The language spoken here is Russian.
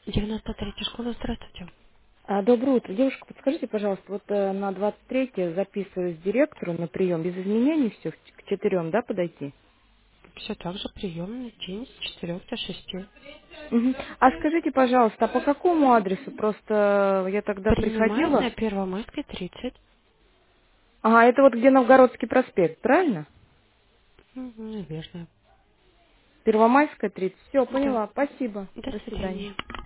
93-я школа, здравствуйте. Доброе утро. Девушка, подскажите, пожалуйста, вот на 23 записываюсь директору на прием. Без изменений все, к 4, да, подойти? Все так же, приемный день с 4 до 6. Мгм. А скажите, пожалуйста, а по какому адресу? Просто я тогда приходила. Принимает на Первомайской 30. Ага, это вот где Новгородский проспект, правильно? Наверное. Первомайская 30. Все, Да. поняла. Спасибо. До До свидания. свидания.